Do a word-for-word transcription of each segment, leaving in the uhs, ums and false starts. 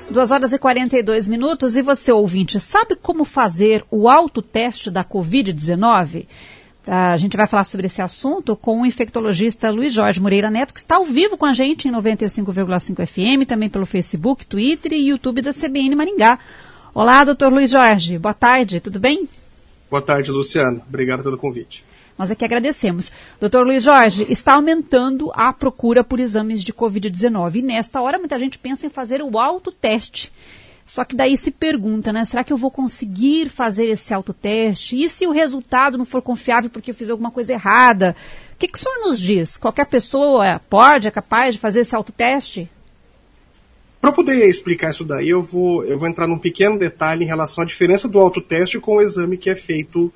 duas horas e quarenta e dois minutos. E você, ouvinte, sabe como fazer o autoteste da covid dezenove? A gente vai falar sobre esse assunto com o infectologista Luiz Jorge Moreira Neto, que está ao vivo com a gente em noventa e cinco vírgula cinco F M, também pelo Facebook, Twitter e YouTube da C B N Maringá. Olá, doutor Luiz Jorge. Boa tarde, tudo bem? Boa tarde, Luciano. Obrigado pelo convite. Nós aqui agradecemos. doutor Luiz Jorge, está aumentando a procura por exames de covid dezenove. E nesta hora muita gente pensa em fazer o autoteste. Só que daí se pergunta, né? Será que eu vou conseguir fazer esse autoteste? E se o resultado não for confiável porque eu fiz alguma coisa errada? O que, que o senhor nos diz? Qualquer pessoa pode, é capaz de fazer esse autoteste? Para poder explicar isso daí, eu vou, eu vou entrar num pequeno detalhe em relação à diferença do autoteste com o exame que é feito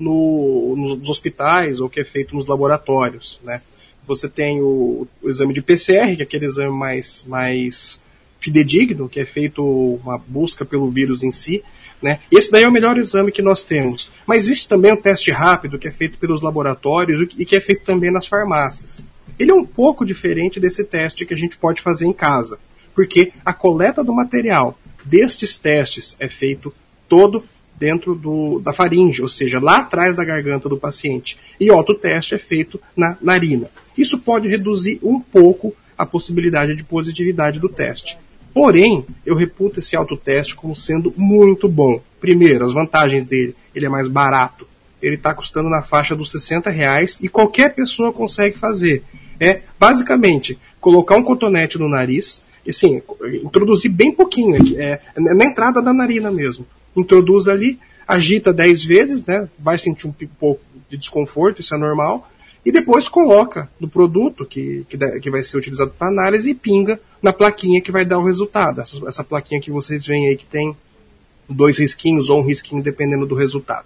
No, nos hospitais ou que é feito nos laboratórios, né? Você tem o, o exame de P C R, que é aquele exame mais, mais fidedigno, que é feito uma busca pelo vírus em si, né? Esse daí é o melhor exame que nós temos. Mas existe também o teste rápido, que é feito pelos laboratórios e que é feito também nas farmácias. Ele é um pouco diferente desse teste que a gente pode fazer em casa, porque a coleta do material destes testes é feito todo dentro do, da faringe, ou seja, lá atrás da garganta do paciente. E o autoteste é feito na narina. Isso pode reduzir um pouco a possibilidade de positividade do teste. Porém, eu reputo esse autoteste como sendo muito bom. Primeiro, as vantagens dele. Ele é mais barato. Ele está custando na faixa dos sessenta reais e qualquer pessoa consegue fazer. É, basicamente, colocar um cotonete no nariz, e sim, introduzir bem pouquinho, é, na entrada da narina mesmo. Introduz ali, agita dez vezes, né? Vai sentir um pouco de desconforto, isso é normal, e depois coloca no produto que, que, que vai ser utilizado para análise e pinga na plaquinha que vai dar o resultado. Essa, essa plaquinha que vocês veem aí que tem dois risquinhos ou um risquinho dependendo do resultado.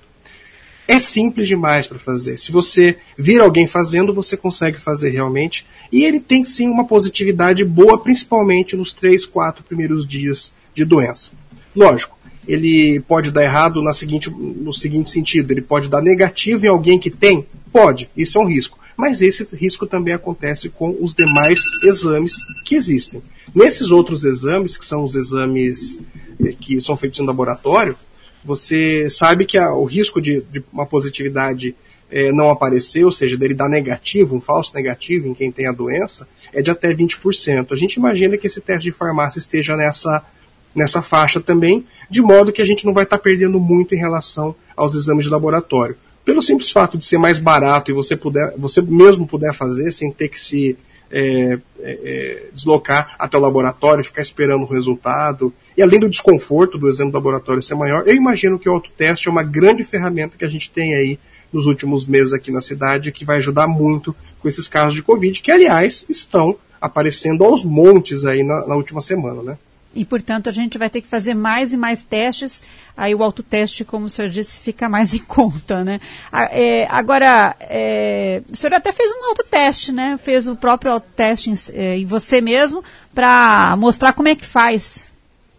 É simples demais para fazer. Se você vir alguém fazendo, você consegue fazer realmente, e ele tem sim uma positividade boa, principalmente nos três, quatro primeiros dias de doença. Lógico, ele pode dar errado na seguinte, no seguinte sentido, ele pode dar negativo em alguém que tem? Pode, isso é um risco. Mas esse risco também acontece com os demais exames que existem. Nesses outros exames, que são os exames que são feitos em laboratório, você sabe que a, o risco de, de uma positividade é, não aparecer, ou seja, dele dar negativo, um falso negativo em quem tem a doença, é de até vinte por cento. A gente imagina que esse teste de farmácia esteja nessa, nessa faixa também, de modo que a gente não vai estar perdendo muito em relação aos exames de laboratório. Pelo simples fato de ser mais barato e você, puder, você mesmo puder fazer sem ter que se é, é, deslocar até o laboratório, ficar esperando o resultado, e além do desconforto do exame do laboratório ser maior, eu imagino que o autoteste é uma grande ferramenta que a gente tem aí nos últimos meses aqui na cidade, que vai ajudar muito com esses casos de Covid, que aliás estão aparecendo aos montes aí na, na última semana, né? E, portanto, a gente vai ter que fazer mais e mais testes, aí o autoteste, como o senhor disse, fica mais em conta, né? É, agora, é, o senhor até fez um autoteste, né? Fez o próprio autoteste em, é, em você mesmo, para mostrar como é que faz.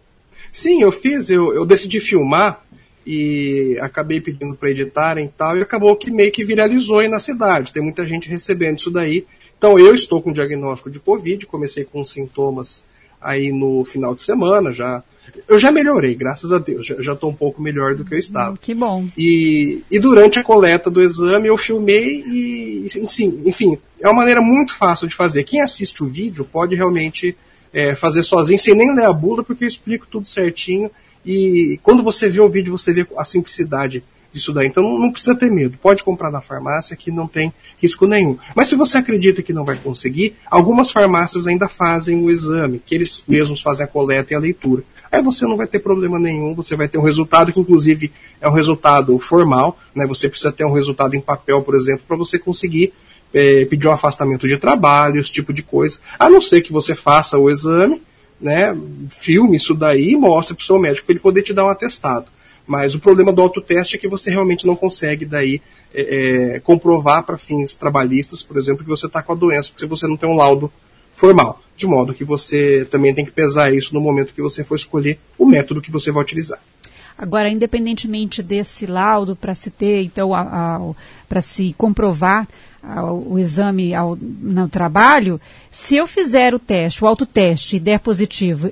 Sim, eu fiz, eu, eu decidi filmar e acabei pedindo para editarem e tal, e acabou que meio que viralizou aí na cidade, tem muita gente recebendo isso daí. Então, eu estou com diagnóstico de Covid, comecei com sintomas aí no final de semana, já, eu já melhorei, graças a Deus, já estou um pouco melhor do que eu estava. Que bom. E, e durante a coleta do exame eu filmei e, sim, enfim, é uma maneira muito fácil de fazer. Quem assiste o vídeo pode realmente é, fazer sozinho, sem nem ler a bula, porque eu explico tudo certinho, e quando você vê o vídeo, você vê a simplicidade disso daí. Então não, não precisa ter medo, pode comprar na farmácia que não tem risco nenhum. Mas se você acredita que não vai conseguir, algumas farmácias ainda fazem o exame, que eles mesmos fazem a coleta e a leitura. Aí você não vai ter problema nenhum, você vai ter um resultado que inclusive é um resultado formal, né? Você precisa ter um resultado em papel, por exemplo, para você conseguir é, pedir um afastamento de trabalho, esse tipo de coisa. A não ser que você faça o exame, né? Filme isso daí e mostre para o seu médico para ele poder te dar um atestado. Mas o problema do autoteste é que você realmente não consegue daí é, é, comprovar para fins trabalhistas, por exemplo, que você está com a doença, porque você não tem um laudo formal. De modo que você também tem que pesar isso no momento que você for escolher o método que você vai utilizar. Agora, independentemente desse laudo para se ter, então, para se comprovar a, o exame ao, no trabalho, se eu fizer o teste, o autoteste e der positivo, eu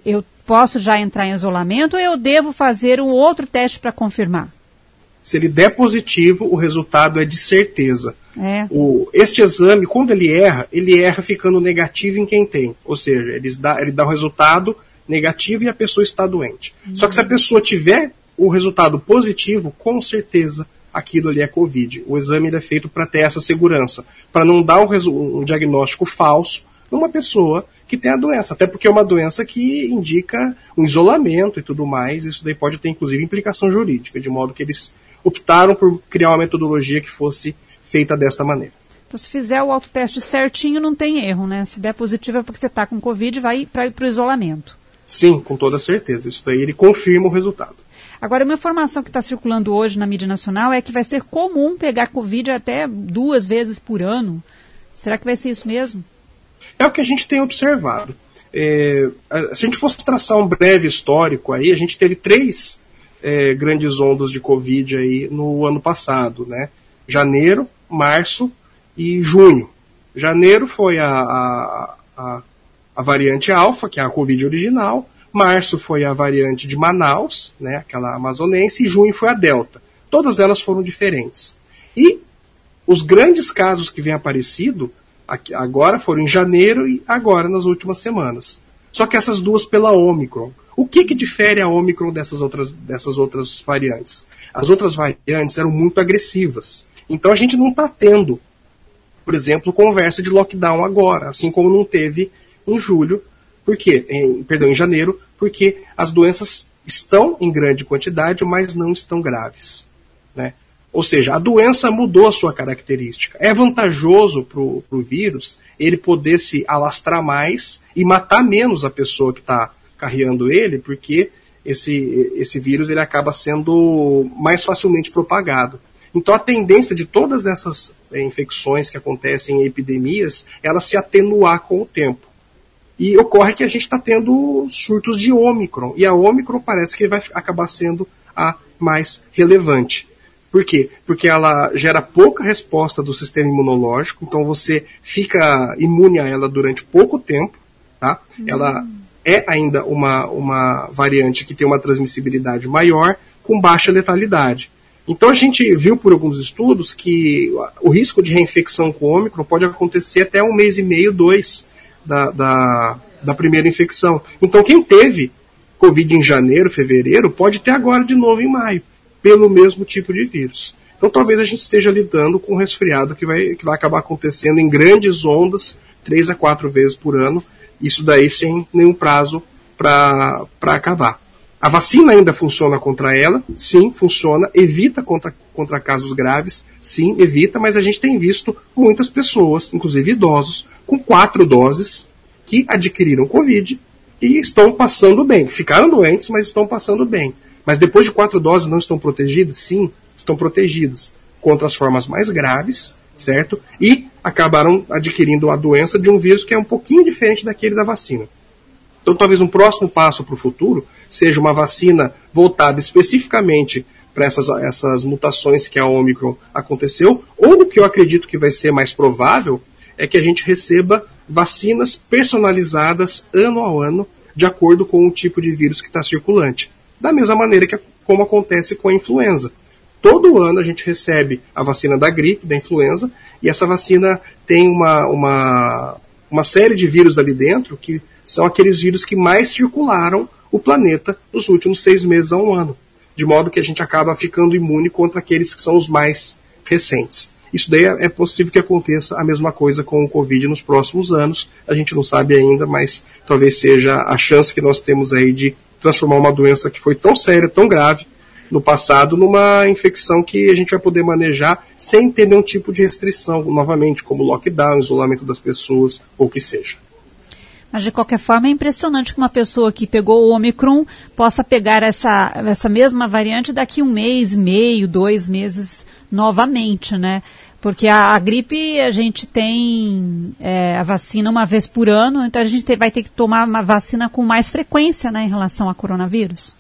posso já entrar em isolamento ou eu devo fazer um outro teste para confirmar? Se ele der positivo, o resultado é de certeza. É. O, este exame, quando ele erra, ele erra ficando negativo em quem tem. Ou seja, ele dá, ele dá um resultado negativo e a pessoa está doente. Uhum. Só que se a pessoa tiver o resultado positivo, com certeza aquilo ali é Covid. O exame ele é feito para ter essa segurança, para não dar um, um diagnóstico falso numa pessoa que tem a doença, até porque é uma doença que indica um isolamento e tudo mais. Isso daí pode ter inclusive implicação jurídica, de modo que eles optaram por criar uma metodologia que fosse feita desta maneira. Então, se fizer o autoteste certinho, não tem erro, né? Se der positivo é porque você está com Covid, vai para o isolamento. Sim, com toda certeza. Isso daí ele confirma o resultado. Agora, uma informação que está circulando hoje na mídia nacional é que vai ser comum pegar Covid até duas vezes por ano. Será que vai ser isso mesmo? É o que a gente tem observado. É, se a gente fosse traçar um breve histórico aí, a gente teve três é, grandes ondas de Covid aí no ano passado, né? Janeiro, março e junho. Janeiro foi a, a, a, a variante alfa, que é a Covid original. Março foi a variante de Manaus, né, aquela amazonense, e junho foi a Delta. Todas elas foram diferentes. E os grandes casos que vêm aparecido aqui, agora foram em janeiro e agora nas últimas semanas. Só que essas duas pela Ômicron. O que, que difere a Ômicron dessas outras, dessas outras variantes? As outras variantes eram muito agressivas. Então a gente não está tendo, por exemplo, conversa de lockdown agora, assim como não teve em julho. Por quê? Em, perdão, em janeiro, porque as doenças estão em grande quantidade, mas não estão graves, né? Ou seja, a doença mudou a sua característica. É vantajoso para o vírus ele poder se alastrar mais e matar menos a pessoa que está carreando ele, porque esse, esse vírus ele acaba sendo mais facilmente propagado. Então a tendência de todas essas é, infecções que acontecem em epidemias, ela se atenuar com o tempo. E ocorre que a gente está tendo surtos de Ômicron. E a Ômicron parece que vai acabar sendo a mais relevante. Por quê? Porque ela gera pouca resposta do sistema imunológico, então você fica imune a ela durante pouco tempo. Tá? Hum. Ela é ainda uma, uma variante que tem uma transmissibilidade maior, com baixa letalidade. Então a gente viu por alguns estudos que o risco de reinfecção com Ômicron pode acontecer até um mês e meio, dois, Da, da, da primeira infecção. Então quem teve Covid em janeiro, fevereiro, pode ter agora de novo em maio, pelo mesmo tipo de vírus. Então talvez a gente esteja lidando com um resfriado que vai, que vai acabar acontecendo em grandes ondas, três a quatro vezes por ano, isso daí sem nenhum prazo para acabar. A vacina ainda funciona contra ela? Sim, funciona. Evita contra, contra casos graves? Sim, evita, mas a gente tem visto muitas pessoas, inclusive idosos, com quatro doses, que adquiriram Covid e estão passando bem. Ficaram doentes, mas estão passando bem. Mas depois de quatro doses não estão protegidas? Sim, estão protegidas contra as formas mais graves, certo? E acabaram adquirindo a doença de um vírus que é um pouquinho diferente daquele da vacina. Então talvez um próximo passo para o futuro seja uma vacina voltada especificamente para essas, essas mutações que a Ômicron aconteceu, ou o que eu acredito que vai ser mais provável é que a gente receba vacinas personalizadas ano a ano, de acordo com o tipo de vírus que está circulante. Da mesma maneira que como acontece com a influenza. Todo ano a gente recebe a vacina da gripe, da influenza, e essa vacina tem uma, uma, uma série de vírus ali dentro que são aqueles vírus que mais circularam o planeta nos últimos seis meses a um ano. De modo que a gente acaba ficando imune contra aqueles que são os mais recentes. Isso daí é possível que aconteça a mesma coisa com o Covid nos próximos anos. A gente não sabe ainda, mas talvez seja a chance que nós temos aí de transformar uma doença que foi tão séria, tão grave no passado, numa infecção que a gente vai poder manejar sem ter nenhum tipo de restrição, novamente, como lockdown, isolamento das pessoas, ou o que seja. Mas, de qualquer forma, é impressionante que uma pessoa que pegou o Ômicron possa pegar essa, essa mesma variante daqui a um mês, meio, dois meses novamente, né? Porque a, a gripe, a gente tem é, a vacina uma vez por ano, então a gente te, vai ter que tomar uma vacina com mais frequência, né, em relação ao coronavírus.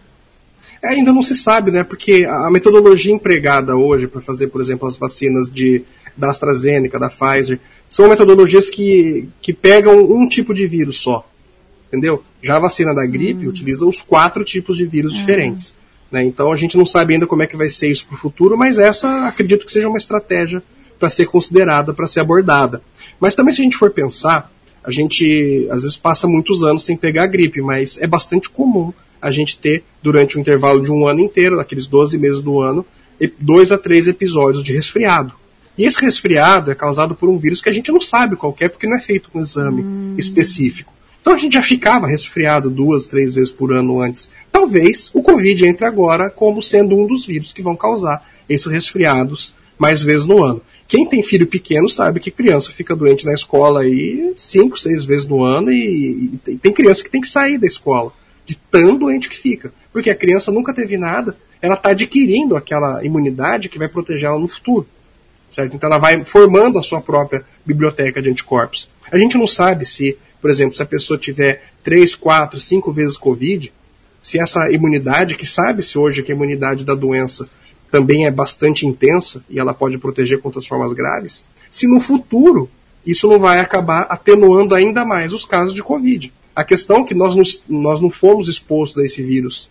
É, ainda não se sabe, né? Porque a metodologia empregada hoje para fazer, por exemplo, as vacinas de, da AstraZeneca, da Pfizer, são metodologias que, que pegam um tipo de vírus só. entendeu? Já a vacina da gripe hum. utiliza os quatro tipos de vírus hum. diferentes. Né? Então a gente não sabe ainda como é que vai ser isso para o futuro, mas essa acredito que seja uma estratégia para ser considerada, para ser abordada. Mas também se a gente for pensar, a gente às vezes passa muitos anos sem pegar a gripe, mas é bastante comum a gente ter, durante o intervalo de um ano inteiro, daqueles doze meses do ano, dois a três episódios de resfriado. E esse resfriado é causado por um vírus que a gente não sabe qual é, porque não é feito um exame hum. específico. Então a gente já ficava resfriado duas, três vezes por ano antes. Talvez o Covid entre agora como sendo um dos vírus que vão causar esses resfriados mais vezes no ano. Quem tem filho pequeno sabe que criança fica doente na escola aí cinco, seis vezes no ano e, e tem criança que tem que sair da escola de tão doente que fica. Porque a criança nunca teve nada, ela está adquirindo aquela imunidade que vai proteger ela no futuro. Certo? Então ela vai formando a sua própria biblioteca de anticorpos. A gente não sabe se, por exemplo, se a pessoa tiver três, quatro, cinco vezes Covid, se essa imunidade, que sabe-se hoje que a imunidade da doença também é bastante intensa e ela pode proteger contra as formas graves, se no futuro isso não vai acabar atenuando ainda mais os casos de Covid. A questão é que nós, nos, nós não fomos expostos a esse vírus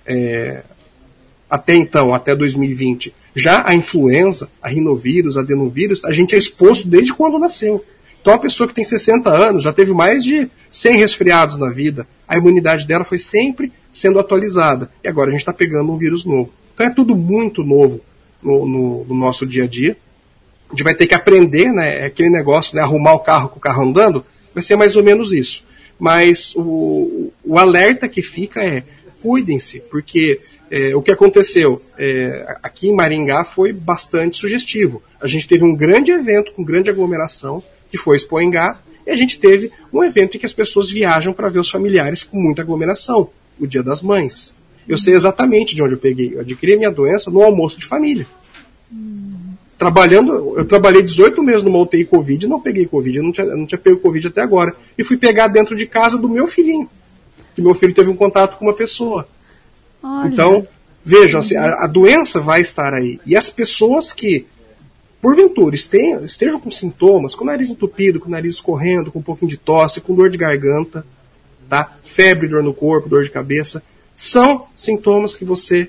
é, até então, até dois mil e vinte. Já a influenza, a rinovírus, a adenovírus, a gente é exposto desde quando nasceu. Então a pessoa que tem sessenta anos já teve mais de cem resfriados na vida, a imunidade dela foi sempre sendo atualizada. E agora a gente está pegando um vírus novo. Então é tudo muito novo no, no, no nosso dia a dia. A gente vai ter que aprender, né, aquele negócio, né, arrumar o carro com o carro andando, vai ser mais ou menos isso. Mas o, o alerta que fica é, cuidem-se, porque é, o que aconteceu é, aqui em Maringá foi bastante sugestivo. A gente teve um grande evento com grande aglomeração, que foi Expo Engá, e a gente teve um evento em que as pessoas viajam para ver os familiares com muita aglomeração, o Dia das Mães. Eu sei exatamente de onde eu peguei. Eu adquiri a minha doença no almoço de família. Hum. Trabalhando, eu trabalhei dezoito meses numa U T I Covid e não peguei Covid, eu não tinha, eu não tinha pego Covid até agora. E fui pegar dentro de casa do meu filhinho, que meu filho teve um contato com uma pessoa. Olha. Então, vejam, assim, a, a doença vai estar aí. E as pessoas que, porventura, estejam, estejam com sintomas, com o nariz entupido, com o nariz escorrendo, com um pouquinho de tosse, com dor de garganta, tá? Febre, dor no corpo, dor de cabeça, são sintomas que você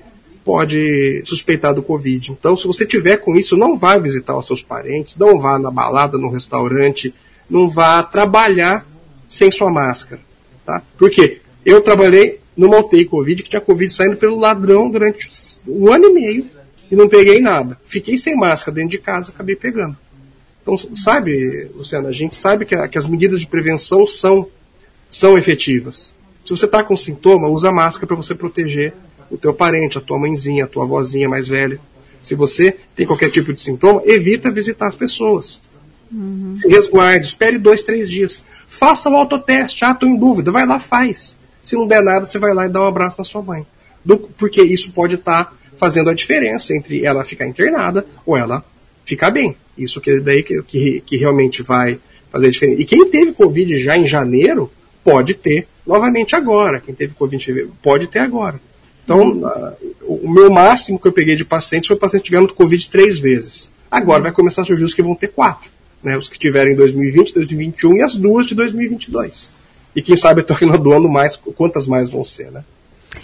pode suspeitar do Covid. Então, se você tiver com isso, não vá visitar os seus parentes, não vá na balada, no restaurante, não vá trabalhar sem sua máscara. Tá? Por quê? Eu trabalhei numa U T I Covid que tinha Covid saindo pelo ladrão durante um ano e meio e não peguei nada. Fiquei sem máscara dentro de casa, acabei pegando. Então, sabe, Luciana, a gente sabe que, a, que as medidas de prevenção são, são efetivas. Se você está com sintoma, usa máscara para você proteger o teu parente, a tua mãezinha, a tua avózinha mais velha. Se você tem qualquer tipo de sintoma, evita visitar as pessoas. Uhum. Se resguarde, espere dois, três dias. Faça o autoteste. Ah, estou em dúvida. Vai lá, faz. Se não der nada, você vai lá e dá um abraço na sua mãe. Do, porque isso pode estar tá fazendo a diferença entre ela ficar internada ou ela ficar bem. Isso que daí que, que, que realmente vai fazer a diferença. E quem teve Covid já em janeiro, pode ter novamente agora. Quem teve Covid em fevereiro, pode ter agora. Então, uh, o meu máximo que eu peguei de pacientes foi pacientes que tiveram Covid três vezes. Agora vai começar a surgir os que vão ter quatro. Né? Os que tiveram em dois mil e vinte, dois mil e vinte e um e as duas de dois mil e vinte e dois. E quem sabe até o final do ano mais, quantas mais vão ser, né?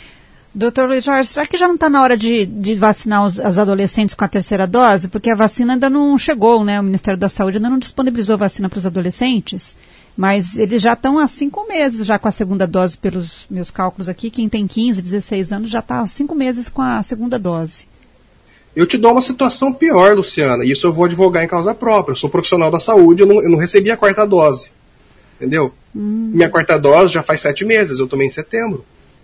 doutor Luiz Jorge, será que já não está na hora de, de vacinar os, os adolescentes com a terceira dose? Porque a vacina ainda não chegou, né? O Ministério da Saúde ainda não disponibilizou a vacina para os adolescentes. Mas eles já estão há cinco meses já com a segunda dose, pelos meus cálculos aqui. Quem tem quinze, dezesseis anos já está há cinco meses com a segunda dose. Eu te dou uma situação pior, Luciana, e isso eu vou advogar em causa própria. Eu sou profissional da saúde, eu não, eu não recebi a quarta dose. Entendeu? Hum. Minha quarta dose já faz sete meses, eu tomei em setembro.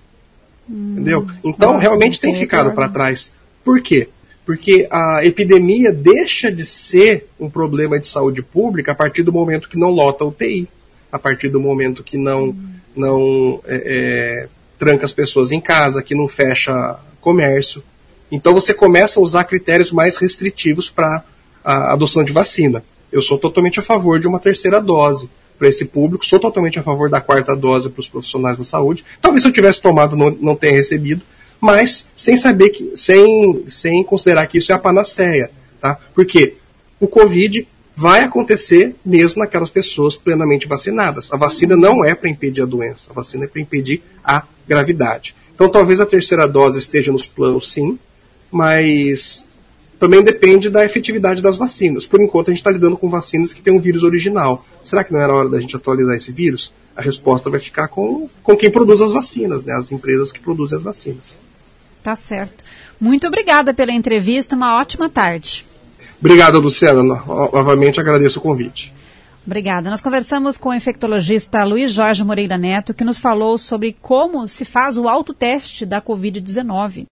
Hum. Entendeu? Então, nossa, realmente tem ficado para trás. Por quê? Porque a epidemia deixa de ser um problema de saúde pública a partir do momento que não lota a U T I. A partir do momento que não, hum. não é, é, tranca as pessoas em casa, que não fecha comércio. Então você começa a usar critérios mais restritivos para a adoção de vacina. Eu sou totalmente a favor de uma terceira dose para esse público, sou totalmente a favor da quarta dose para os profissionais da saúde. Talvez se eu tivesse tomado não, não tenha recebido, mas sem saber que, sem, sem considerar que isso é a panaceia. Tá? Porque o Covid vai acontecer mesmo naquelas pessoas plenamente vacinadas. A vacina não é para impedir a doença, a vacina é para impedir a gravidade. Então talvez a terceira dose esteja nos planos, sim, mas também depende da efetividade das vacinas. Por enquanto a gente está lidando com vacinas que têm um vírus original. Será que não era hora da gente atualizar esse vírus? A resposta vai ficar com, com quem produz as vacinas, né? As empresas que produzem as vacinas. Tá certo. Muito obrigada pela entrevista, uma ótima tarde. Obrigado, Luciana. Novamente agradeço o convite. Obrigada. Nós conversamos com o infectologista Luiz Jorge Moreira Neto, que nos falou sobre como se faz o autoteste da covid dezenove.